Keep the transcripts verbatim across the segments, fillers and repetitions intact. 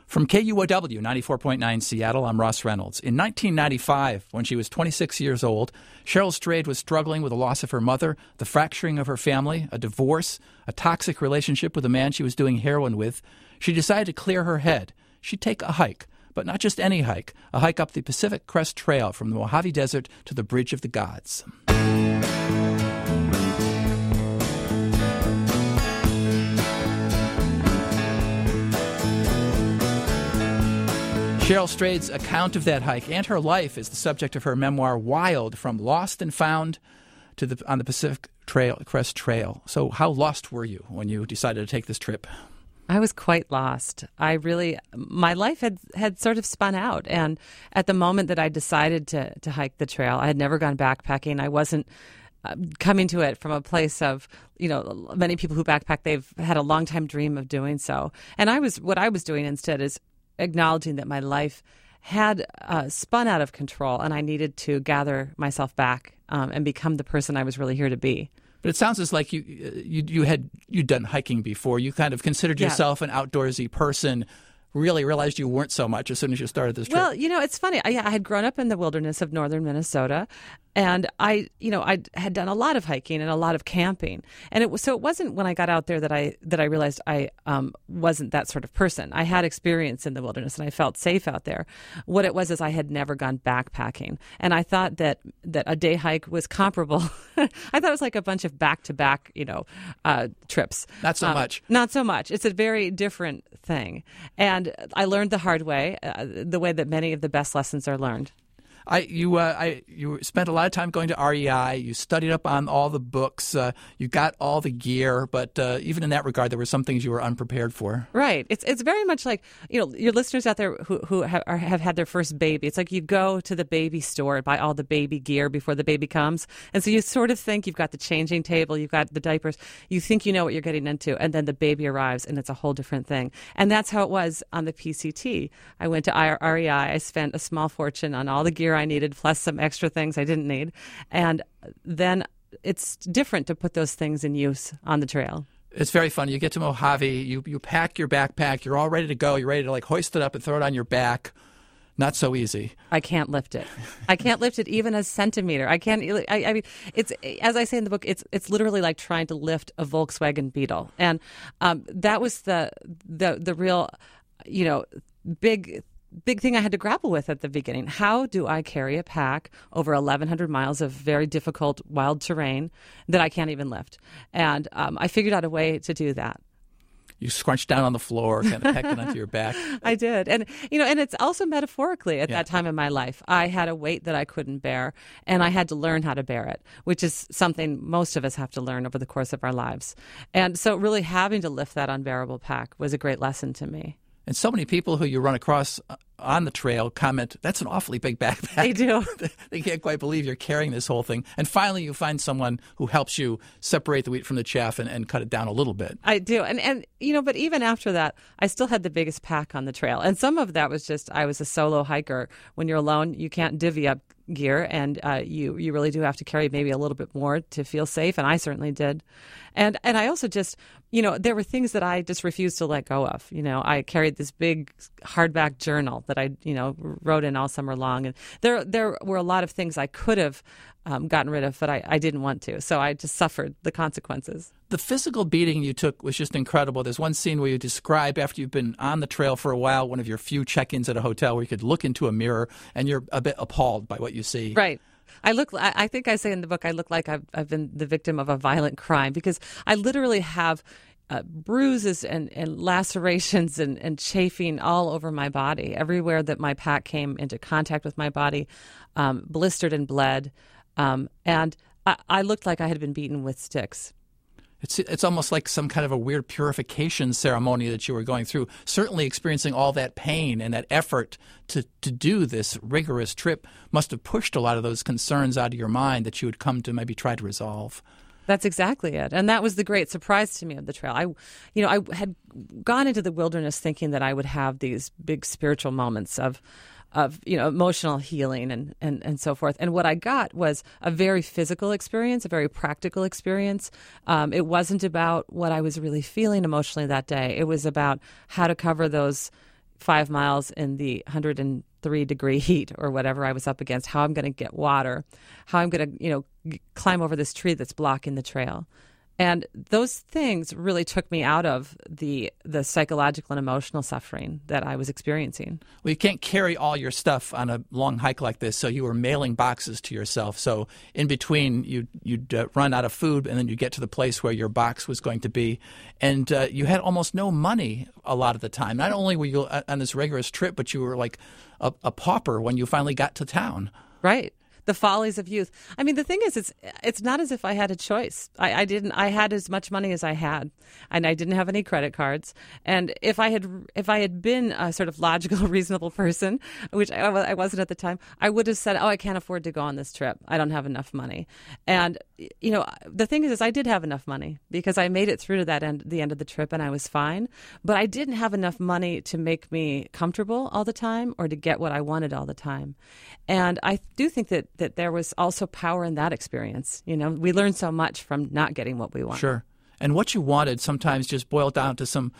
From K U O W ninety-four point nine Seattle, I'm Ross Reynolds. In nineteen ninety-five, when she was twenty-six years old, Cheryl Strayed was struggling with the loss of her mother, the fracturing of her family, a divorce, a toxic relationship with a man she was doing heroin with. She decided to clear her head. She'd take a hike, but not just any hike, a hike up the Pacific Crest Trail from the Mojave Desert to the Bridge of the Gods. Cheryl Strayed's account of that hike and her life is the subject of her memoir, Wild, From Lost and Found to the on the Pacific Trail, Crest Trail. So how lost were you when you decided to take this trip? I was quite lost. I really, my life had, had sort of spun out. And at the moment that I decided to, to hike the trail, I had never gone backpacking. I wasn't uh, coming to it from a place of, you know, many people who backpack, they've had a long time dream of doing so. And I was, what I was doing instead is acknowledging that my life had uh, spun out of control and I needed to gather myself back um, and become the person I was really here to be. But it sounds as like you you you had you'd done hiking before. You kind of considered Yeah. yourself an outdoorsy person. Really realized you weren't so much as soon as you started this trip. Well, you know, it's funny. I, I had grown up in the wilderness of northern Minnesota, and I, you know, I had done a lot of hiking and a lot of camping, and it was so it wasn't when I got out there that I that I realized I um, wasn't that sort of person. I had experience in the wilderness, and I felt safe out there. What it was is I had never gone backpacking, and I thought that that a day hike was comparable. I thought it was like a bunch of back to back, you know, uh, trips. Not so Um, much. Not so much. It's a very different thing, and I learned the hard way, uh, the way that many of the best lessons are learned. I you uh, I you spent a lot of time going to R E I. You studied up on all the books. Uh, you got all the gear, but uh, even in that regard, there were some things you were unprepared for. Right. It's it's very much like, you know, your listeners out there who who have, are, have had their first baby. It's like you go to the baby store and buy all the baby gear before the baby comes, and so you sort of think you've got the changing table, you've got the diapers, you think you know what you're getting into, and then the baby arrives and it's a whole different thing. And that's how it was on the P C T. I went to R E I. I spent a small fortune on all the gear I needed, plus some extra things I didn't need. And then it's different to put those things in use on the trail. It's very fun. You get to Mojave, you you pack your backpack, you're all ready to go. You're ready to like hoist it up and throw it on your back. Not so easy. I can't lift it. I can't lift it even a centimeter. I can't. I, I mean, it's as I say in the book. It's it's literally like trying to lift a Volkswagen Beetle, and um, that was the the the real, you know, big. big thing I had to grapple with at the beginning. How do I carry a pack over eleven hundred miles of very difficult wild terrain that I can't even lift? And um, I figured out a way to do that. You scrunched down on the floor, kind of pecking onto your back. I did. And, you know, and it's also metaphorically at Yeah. that time in my life. I had a weight that I couldn't bear, and I had to learn how to bear it, which is something most of us have to learn over the course of our lives. And so really having to lift that unbearable pack was a great lesson to me. And so many people who you run across on the trail comment, that's an awfully big backpack. They do. They can't quite believe you're carrying this whole thing. And finally, you find someone who helps you separate the wheat from the chaff and, and cut it down a little bit. I do. And, and, you know, but even after that, I still had the biggest pack on the trail. And some of that was just I was a solo hiker. When you're alone, you can't divvy up gear, and uh, you you really do have to carry maybe a little bit more to feel safe, and I certainly did. And and I also just, you know, there were things that I just refused to let go of. You know, I carried this big hardback journal that I, you know, wrote in all summer long, and there there were a lot of things I could have um, gotten rid of, but I, I didn't want to, so I just suffered the consequences. The physical beating you took was just incredible. There's one scene where you describe, after you've been on the trail for a while, one of your few check-ins at a hotel where you could look into a mirror and you're a bit appalled by what you see. Right. I look. I I think I say in the book, I look like I've, I've been the victim of a violent crime, because I literally have uh, bruises and, and lacerations and, and chafing all over my body. Everywhere that my pack came into contact with my body, um, blistered and bled. Um, and I, I looked like I had been beaten with sticks. It's it's almost like some kind of a weird purification ceremony that you were going through, certainly experiencing all that pain and that effort to, to do this rigorous trip must have pushed a lot of those concerns out of your mind that you had come to maybe try to resolve. That's exactly it. And that was the great surprise to me of the trail. I, you know, I had gone into the wilderness thinking that I would have these big spiritual moments of of, you know, emotional healing and, and, and so forth. And what I got was a very physical experience, a very practical experience. Um, it wasn't about what I was really feeling emotionally that day. It was about how to cover those five miles in the one hundred three degree heat or whatever I was up against, how I'm going to get water, how I'm going to, you know, g- climb over this tree that's blocking the trail. And those things really took me out of the the psychological and emotional suffering that I was experiencing. Well, you can't carry all your stuff on a long hike like this, so you were mailing boxes to yourself. So in between, you'd, you'd uh, run out of food, and then you get to the place where your box was going to be. And uh, you had almost no money a lot of the time. Not only were you on this rigorous trip, but you were like a, a pauper when you finally got to town. Right. The follies of youth. I mean, the thing is, it's it's not as if I had a choice. I, I didn't. I had as much money as I had, and I didn't have any credit cards. And if I had if I had been a sort of logical, reasonable person, which I, I wasn't at the time, I would have said, "Oh, I can't afford to go on this trip. I don't have enough money." And you know, the thing is, is I did have enough money because I made it through to that end, the end of the trip, and I was fine. But I didn't have enough money to make me comfortable all the time or to get what I wanted all the time. And I do think that. that there was also power in that experience. You know, we learn so much from not getting what we want. Sure. And what you wanted sometimes just boiled down to some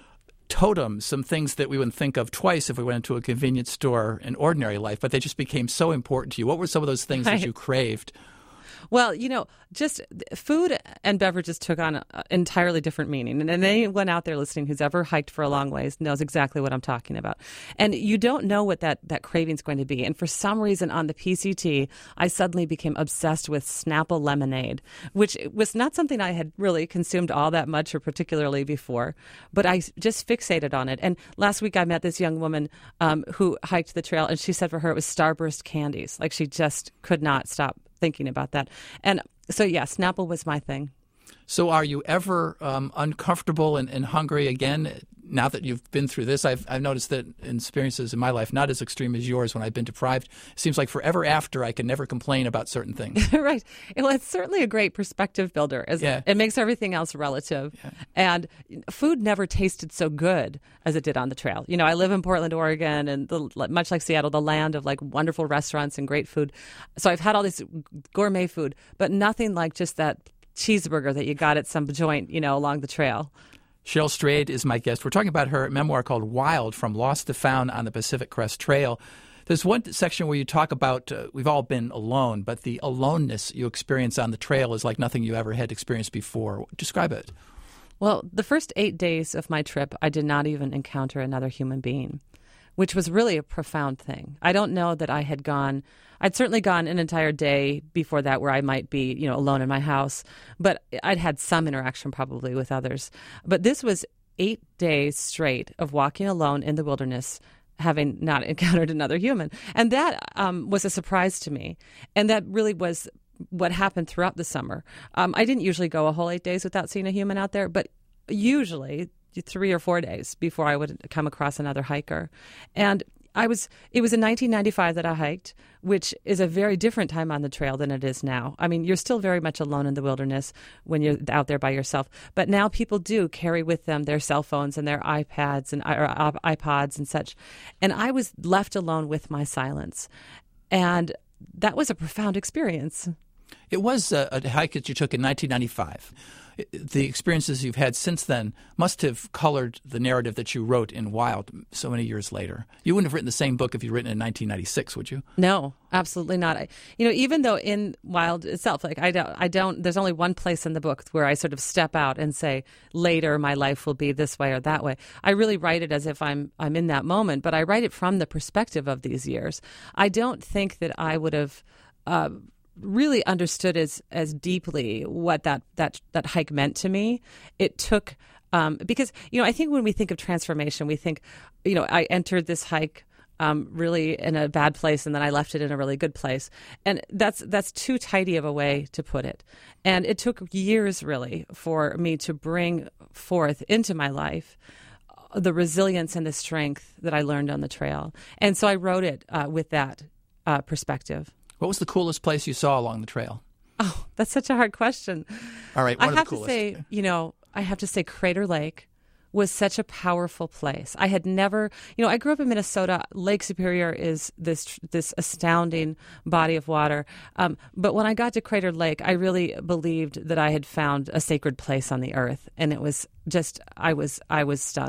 totems, some things that we wouldn't think of twice if we went into a convenience store in ordinary life, but they just became so important to you. What were some of those things Right. that you craved? Well, you know, just food and beverages took on an entirely different meaning. And, and anyone out there listening who's ever hiked for a long ways knows exactly what I'm talking about. And you don't know what that, that craving is going to be. And for some reason on the P C T, I suddenly became obsessed with Snapple lemonade, which was not something I had really consumed all that much or particularly before. But I just fixated on it. And last week I met this young woman um, who hiked the trail, and she said for her it was Starburst candies. Like she just could not stop thinking about that. And so, yeah, Snapple was my thing. So are you ever um, uncomfortable and, and hungry again now that you've been through this? I've, I've noticed that in experiences in my life, not as extreme as yours when I've been deprived, it seems like forever after I can never complain about certain things. Right. Well, it's certainly a great perspective builder. As Yeah. It makes everything else relative. Yeah. And food never tasted so good as it did on the trail. You know, I live in Portland, Oregon, and the, much like Seattle, the land of like wonderful restaurants and great food. So I've had all this gourmet food, but nothing like just that cheeseburger that you got at some joint, you know, along the trail. Cheryl Strayed is my guest. We're talking about her memoir called Wild, From Lost to Found on the Pacific Crest Trail. There's one section where you talk about uh, we've all been alone, but the aloneness you experience on the trail is like nothing you ever had experienced before. Describe it. Well, the first eight days of my trip, I did not even encounter another human being, which was really a profound thing. I don't know that I had gone, I'd certainly gone an entire day before that where I might be, you know, alone in my house, but I'd had some interaction probably with others. But this was eight days straight of walking alone in the wilderness, having not encountered another human. And that um, was a surprise to me. And that really was what happened throughout the summer. Um, I didn't usually go a whole eight days without seeing a human out there, but usually three or four days before I would come across another hiker. And I was, it was in nineteen ninety-five that I hiked, which is a very different time on the trail than it is now. I mean, you're still very much alone in the wilderness when you're out there by yourself. But now people do carry with them their cell phones and their iPads and or iPods and such. And I was left alone with my silence. And that was a profound experience. It was a, a hike that you took in nineteen ninety-five. The experiences you've had since then must have colored the narrative that you wrote in Wild so many years later. You wouldn't have written the same book if you'd written it in nineteen ninety-six, would you? No, absolutely not. I, you know, even though in Wild itself, like I don't, I don't, there's only one place in the book where I sort of step out and say, later my life will be this way or that way. I really write it as if I'm, I'm in that moment, but I write it from the perspective of these years. I don't think that I would have, uh, really understood as as deeply what that that that hike meant to me. It took um, because you know I think when we think of transformation, we think you know I entered this hike um, really in a bad place and then I left it in a really good place, and that's that's too tidy of a way to put it. And it took years really for me to bring forth into my life the resilience and the strength that I learned on the trail, and so I wrote it uh, with that uh, perspective. What was the coolest place you saw along the trail? Oh, that's such a hard question. All right, one I of have the coolest. to say, you know, I have to say Crater Lake was such a powerful place. I had never, you know, I grew up in Minnesota. Lake Superior is this this astounding body of water. Um, but when I got to Crater Lake, I really believed that I had found a sacred place on the earth, and it was just, I was, I was stunned.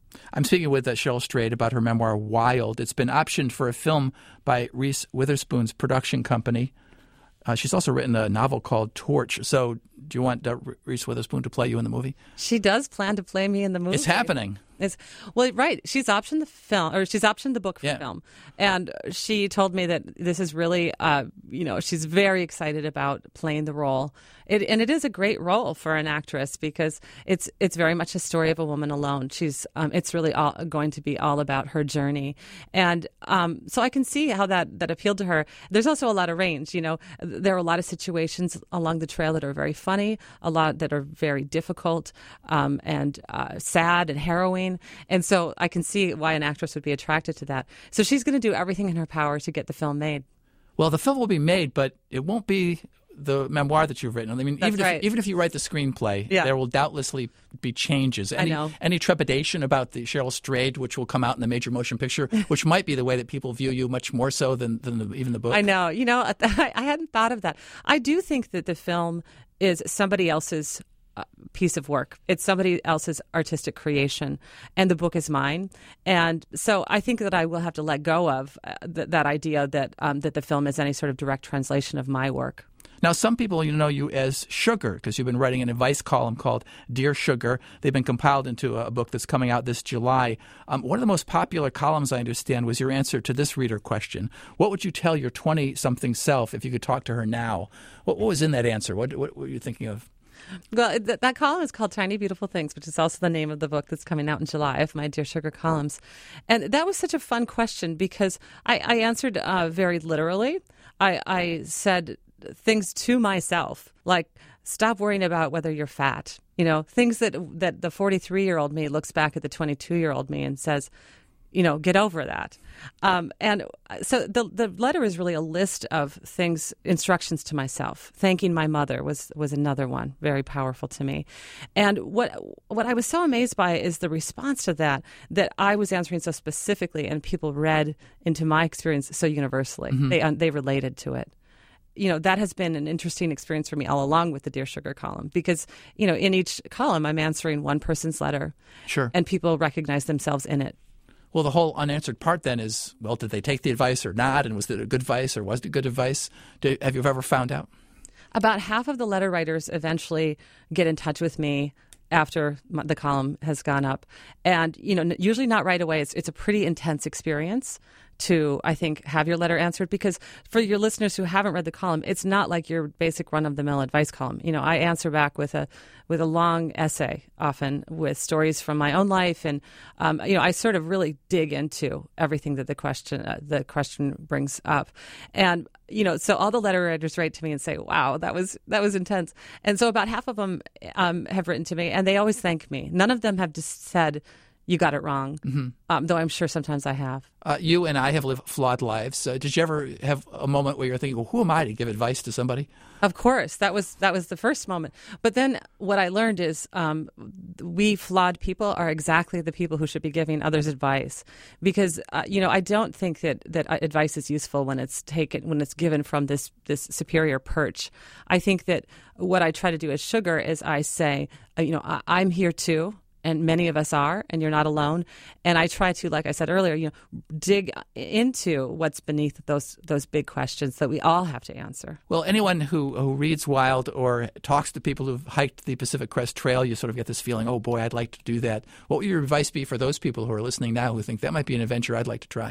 I'm speaking with uh, Cheryl Strayed about her memoir, Wild. It's been optioned for a film by Reese Witherspoon's production company. Uh, she's also written a novel called Torch. So do you want uh, Reese Witherspoon to play you in the movie? She does plan to play me in the movie. It's happening. It's, well, right. She's optioned the film, or she's optioned the book for yeah. film. And she told me that this is really, uh, you know, she's very excited about playing the role. It, and it is a great role for an actress because it's it's very much a story of a woman alone. She's um, it's really all, going to be all about her journey, and um, so I can see how that that appealed to her. There's also a lot of range. You know, there are a lot of situations along the trail that are very funny, a lot that are very difficult um, and uh, sad and harrowing, and so I can see why an actress would be attracted to that. So she's going to do everything in her power to get the film made. Well, the film will be made, but it won't be the memoir that you've written. I mean, That's even right. if even if you write the screenplay, yeah. there will doubtlessly be changes. Any, I know. Any trepidation about the Cheryl Strayed, which will come out in the major motion picture, which might be the way that people view you much more so than, than the, even the book? I know. You know, I hadn't thought of that. I do think that the film is somebody else's piece of work. It's somebody else's artistic creation, and the book is mine. And so I think that I will have to let go of uh, th- that idea that um, that the film is any sort of direct translation of my work. Now, some people you know you as Sugar because you've been writing an advice column called Dear Sugar. They've been compiled into a book that's coming out this July. Um, one of the most popular columns, I understand, was your answer to this reader question. What would you tell your twenty-something self if you could talk to her now? What, what was in that answer? What, what were you thinking of? Well, th- that column is called Tiny Beautiful Things, which is also the name of the book that's coming out in July of my Dear Sugar columns. And that was such a fun question because I, I answered uh, very literally. I, I said things to myself, like, stop worrying about whether you're fat. You know, things that that the forty-three-year-old me looks back at the twenty-two-year-old me and says, you know, get over that. Um, and so the the letter is really a list of things, instructions to myself. Thanking my mother was was another one, very powerful to me. And what what I was so amazed by is the response to that, that I was answering so specifically and people read into my experience so universally. Mm-hmm. They, they related to it. You know, that has been an interesting experience for me all along with the Dear Sugar column because, you know, in each column I'm answering one person's letter. Sure. And people recognize themselves in it. Well, the whole unanswered part then is, well, did they take the advice or not? And was it a good advice or was it good advice? Did, have you ever found out? About half of the letter writers eventually get in touch with me after the column has gone up. And, you know, usually not right away. It's, it's a pretty intense experience to, I think, have your letter answered. Because for your listeners who haven't read the column, it's not like your basic run-of-the-mill advice column. You know, I answer back with a with a long essay, often with stories from my own life, and um, you know, I sort of really dig into everything that the question uh, the question brings up, and you know, so all the letter writers write to me and say, "Wow, that was that was intense," and so about half of them um, have written to me, and they always thank me. None of them have just said, "You got it wrong," mm-hmm. um, though I'm sure sometimes I have. Uh, you and I have lived flawed lives. Uh, did you ever have a moment where you're thinking, well, who am I to give advice to somebody? Of course. That was that was the first moment. But then what I learned is um, we flawed people are exactly the people who should be giving others advice. Because, uh, you know, I don't think that, that advice is useful when it's taken, when it's given from this, this superior perch. I think that what I try to do as Sugar is I say, uh, you know, I, I'm here too. And many of us are, and you're not alone. And I try to, like I said earlier, you know, dig into what's beneath those those big questions that we all have to answer. Well, anyone who, who reads Wild or talks to people who've hiked the Pacific Crest Trail, you sort of get this feeling, oh boy, I'd like to do that. What would your advice be for those people who are listening now who think that might be an adventure I'd like to try?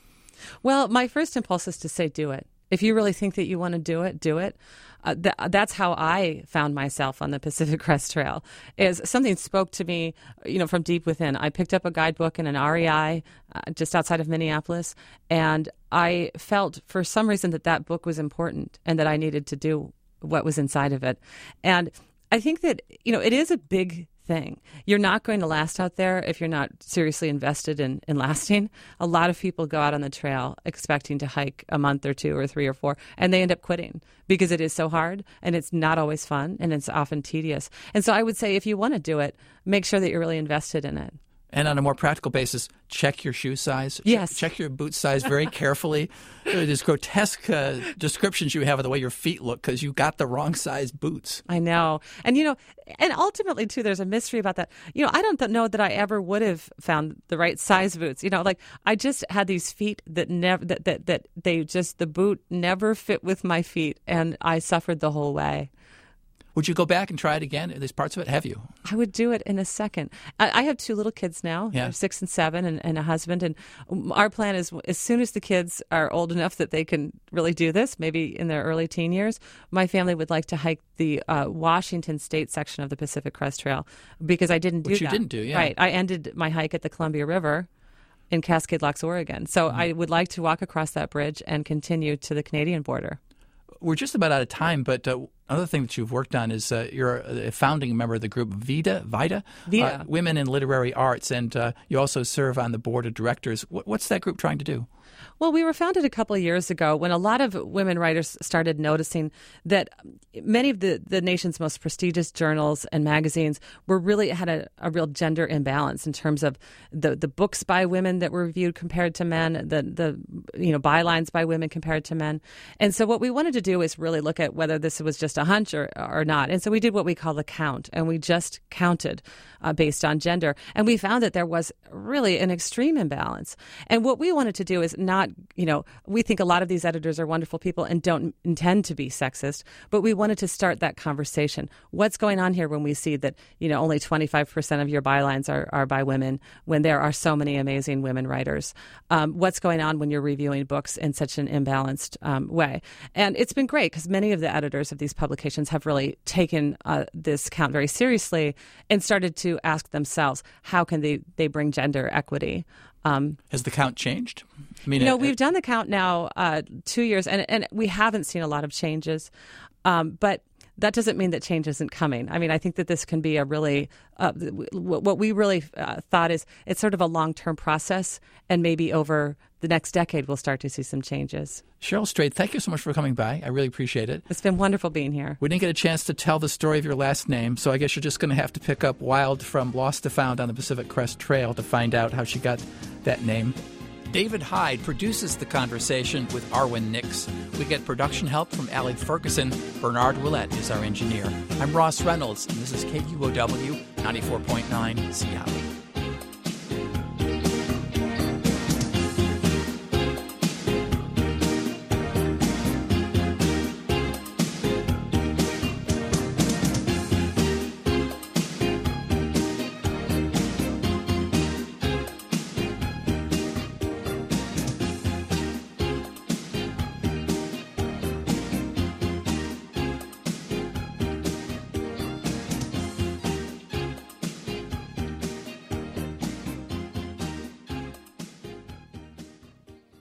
Well, my first impulse is to say do it. If you really think that you want to do it, do it. Uh, th- that's how I found myself on the Pacific Crest Trail. Is something spoke to me, you know, from deep within. I picked up a guidebook in an R E I uh, just outside of Minneapolis, and I felt for some reason that that book was important and that I needed to do what was inside of it. And I think that, you know, it is a big thing. You're not going to last out there if you're not seriously invested in, in lasting. A lot of people go out on the trail expecting to hike a month or two or three or four, and they end up quitting because it is so hard and it's not always fun and it's often tedious. And so I would say if you want to do it, make sure that you're really invested in it. And on a more practical basis, check your shoe size. Yes. Check, check your boot size very carefully. There's grotesque uh, descriptions you have of the way your feet look because you got the wrong size boots. I know. And, you know, and ultimately, too, there's a mystery about that. You know, I don't th- know that I ever would have found the right size boots. You know, like I just had these feet that never, that, that, that they just, the boot never fit with my feet. And I suffered the whole way. Would you go back and try it again? There's parts of it. Have you? I would do it in a second. I, I have two little kids now. Yeah. They're six and seven, and, and a husband. And our plan is, as soon as the kids are old enough that they can really do this, maybe in their early teen years, my family would like to hike the uh, Washington State section of the Pacific Crest Trail because I didn't do Which that. you didn't do, yeah. Right. I ended my hike at the Columbia River in Cascade Locks, Oregon. So Mm-hmm. I would like to walk across that bridge and continue to the Canadian border. We're just about out of time, but uh, another thing that you've worked on is uh, you're a founding member of the group VITA, VITA, VITA. Uh, Women in Literary Arts, and uh, you also serve on the board of directors. What, what's that group trying to do? Well, we were founded a couple of years ago when a lot of women writers started noticing that many of the, the nation's most prestigious journals and magazines were really had a, a real gender imbalance in terms of the, the books by women that were reviewed compared to men, the the you know bylines by women compared to men. And so what we wanted to do is really look at whether this was just a hunch or, or not. And so we did what we call the count, and we just counted uh, based on gender. And we found that there was really an extreme imbalance. And what we wanted to do is not, you know, we think a lot of these editors are wonderful people and don't intend to be sexist, but we wanted to start that conversation. What's going on here when we see that, you know, only twenty-five percent of your bylines are, are by women when there are so many amazing women writers? Um, what's going on when you're reviewing books in such an imbalanced um, way? And it's been great because many of the editors of these publications have really taken uh, this count very seriously and started to ask themselves, how can they, they bring gender equity? Um, Has the count changed? I mean, you know, it, we've done the count now uh, two years, and and we haven't seen a lot of changes. Um, but that doesn't mean that change isn't coming. I mean, I think that this can be a really uh, what we really uh, thought is it's sort of a long-term process, and maybe over the next decade we'll start to see some changes. Cheryl Strayed, thank you so much for coming by. I really appreciate it. It's been wonderful being here. We didn't get a chance to tell the story of your last name, so I guess you're just going to have to pick up Wild from Lost to Found on the Pacific Crest Trail to find out how she got that name. David Hyde produces The Conversation with Arwen Nix. We get production help from Allie Ferguson. Bernard Willett is our engineer. I'm Ross Reynolds, and this is K U O W ninety-four point nine Seattle.